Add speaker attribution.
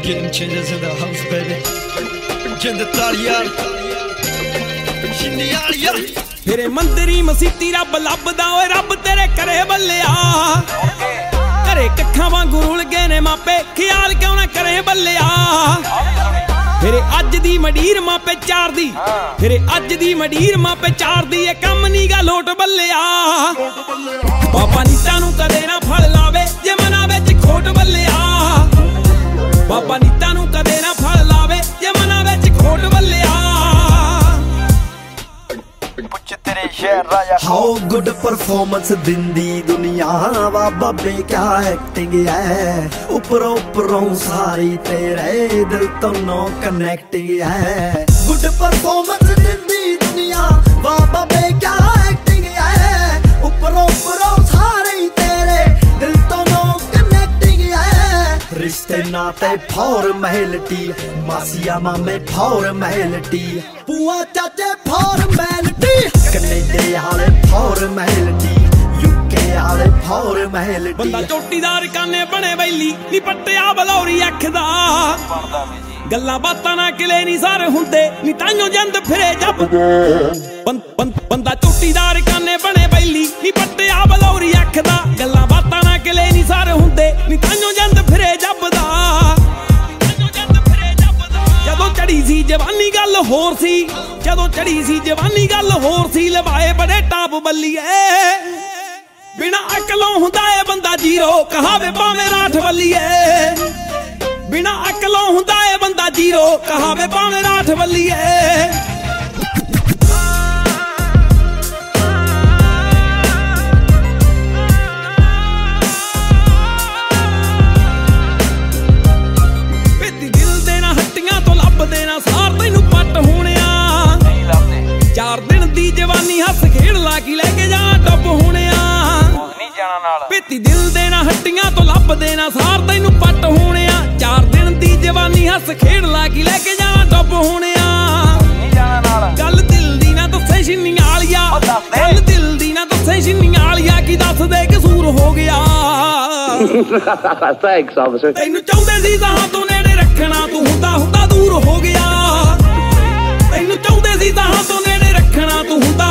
Speaker 1: Game changers in the house, baby. Jind taaliyan, shinniyaaliyan.
Speaker 2: ਤੇਰੇ ਮੰਦਰੀ ਮਸੀਤੀ ਰੱਬ ਲੱਭਦਾ ਓਏ ਰੱਬ ਤੇਰੇ ਕਰੇ ਬੱਲਿਆ ਘਰੇ ਕੱਖਾਂ ਵਾਂਗੂ ਰੁਲ ਗਏ ਨੇ ਮਾਪੇ ਖਿਆਲ ਕਿਉਂ ਨਾ ਕਰੇ ਬੱਲਿਆ ਤੇਰੇ ਅੱਜ ਦੀ ਮਡੀਰ ਮਾਪੇ ਚਾਰ ਦੀ ਤੇਰੇ ਅੱਜ ਦੀ ਮਡੀਰ ਮਾਪੇ ਚਾਰ ਦੀ ਇਹ ਕੰਮ ਨੀ ਗਾ ਲੋਟ ਬੱਲਿਆ ਬਾਬਾ ਨੀਤਾਂ ਨੂੰ ਕਦੇ ਨਾ ਫਲ ਲਾਵੇ ਜੇ ਮਨਾਂ ਵਿੱਚ ਖੋਟ ਬੱਲਿਆ ਬਾਬਾ ਨੀਤਾਂ ਨੂੰ ਕਦੇ ਨਾ ਫਲ ਲਾਵੇ ਜੇ ਮਨਾਂ ਵਿੱਚ ਖੋਟ ਬੱਲਿਆ
Speaker 3: How good performance ਦਿੰਦੀ ਦੁਨੀਆ ਵਾ ਬਾਬੇ ਕਿਆ ਐਕਟਿੰਗ ਹੈ ਉੱਪਰੋਂ ਉੱਪਰੋਂ ਸਾਰੀ ਤੇਰੇ ਦਿਲ ਤੋਂ ਨੋ ਕਨੈਕਟਿੰਗ ਹੈ good performance ਦਿੰਦੀ ਦੁਨੀਆ ਵਾ ਬਾਬੇ ਕਿਆ ਐਕਟਿੰਗ ਹੈ ਉੱਪਰੋਂ ਉੱਪਰੋਂ ਸਾਰੀ ਤੇਰੇ ਦਿਲ ਤੋਂ ਨੋ ਕਨੈਕਟਿੰਗ ਹੈ ਰਿਸ਼ਤੇ ਨਾਤੇ ਫਾਰਮੈਲਿਟੀ ਮਾਸੀਆ ਮਾਮੇ ਫਾਰਮੈਲਿਟੀ ਪੂਆ ਚਾਚੇ ਫਾਰਮੈਲਿਟੀ ਕੈਨੇਡਾ ਵਾਲੇ ਫਾਰਮੈਲਿਟੀ ਯੂਕੇ ਵਾਲੇ ਫਾਰਮੈਲਿਟੀ
Speaker 2: ਬੰਦਾ ਚੋਟੀਦਾਰ ਕਾਨੇ ਬਣੇ ਬੈਲੀ ਨੀ ਪੱਟਿਆ ਬਲੌਰੀ ਅੱਖ ਦਾ ਗੱਲਾਂ ਬਾਤਾਂ ਨਾ ਕਿਲੇ ਨੀ ਸਾਰੇ ਹੁੰਦੇ ਨੀ ਤਾਈਓ ਜੰਦ ਫਿਰੇ ਜੱਬ ਬੰਦਾ ਚੋਟੀਦਾਰ ਕਾਨੇ ਬਣੇ ਬੈਲੀ ਨੀ ਪੱਟਿਆ ਬਲੌਰੀ ਅੱਖ ਦਾ ਗੱਲਾਂ ਬਾਤਾਂ ਨਾ ਕਿਲੇ ਨੀ ਸਾਰੇ ਹੁੰਦੇ ਨੀ ਤਾਈਓ ਜੰਦ ਫਿਰੇ ਜੱਬ ਦਾ ਜਦੋਂ ਚੜੀ ਸੀ ਜਵਾਨੀ ਗੱਲ ਹੋਰ ਸੀ ਜਦੋਂ ਚੜੀ ਸੀ ਜਵਾਨੀ ਗੱਲ ਹੋਰ ਸੀ ਲਵਾਏ ਬੜੇ ਟਾਪ ਬੱਲੀਏ ਬਿਨਾ ਅਕਲੋਂ ਹੁੰਦਾ ਏ ਬੰਦਾ ਜੀਰੋ ਕਹਾਵੇ ਭਾਵੇਂ ਰਾਠ ਬੱਲੀਏ ਬਿਨਾ ਅਕਲੋਂ ਹੁੰਦਾ ਏ ਬੰਦਾ ਜੀਰੋ ਕਹਾਵੇ ਭਾਵੇਂ ਰਾਠ ਬੱਲੀਏ ਦੇਣਾ ਸਾਰ ਤੈਨੂੰ ਪੱਟ ਹੋਣਿਆ ਨਹੀਂ ਲੱਭਦੇ 4 ਦਿਨ ਦੀ ਜਵਾਨੀ ਹੱਸ ਖੇਡ ਲਾ ਕੇ ਲੈ ਕੇ ਜਾ ਡੱਬ ਹੋਣਿਆ ਨਹੀਂ ਜਾਣਾ ਨਾਲ ਪੇਤੀ ਦਿਲ ਦੇਣਾ ਹੱਟੀਆਂ ਤੋਂ ਲੱਭ ਦੇਣਾ ਸਾਰ ਤੈਨੂੰ ਪੱਟ ਹੋਣਿਆ 4 ਦਿਨ ਦੀ ਜਵਾਨੀ ਹੱਸ ਖੇਡ ਲਾ ਕੇ ਲੈ ਕੇ ਜਾ ਡੱਬ ਹੋਣਿਆ ਨਹੀਂ ਜਾਣਾ ਨਾਲ ਗੱਲ ਦਿਲ ਦੀ ਨਾ ਦੱਸੇ ਛਿੰਨੀਆਂ ਵਾਲੀਆ ਗੱਲ ਦਿਲ ਦੀ ਨਾ ਦੱਸੇ ਛਿੰਨੀਆਂ ਵਾਲੀਆ ਕੀ ਦੱਸ ਦੇ ਕਸੂਰ ਹੋ ਗਿਆ
Speaker 4: ਥੈਂਕਸ ਆਫਿਸਰ
Speaker 2: ਤੈਨੂੰ ਚਾਹੁੰਦੇ ਸੀ ਤਾਂ ਤੂੰ ਨੇੜੇ ਰੱਖਣਾ ਤੂੰ ਹੁੰਦਾ ਦੂਰ ਹੋ ਗਿਆ ਤੈਨੂੰ ਚਾਹੁੰਦੇ ਸੀ ਤਾਂ ਤੂੰ ਨੇੜੇ ਰੱਖਣਾ ਤੂੰ ਹੁੰਦਾ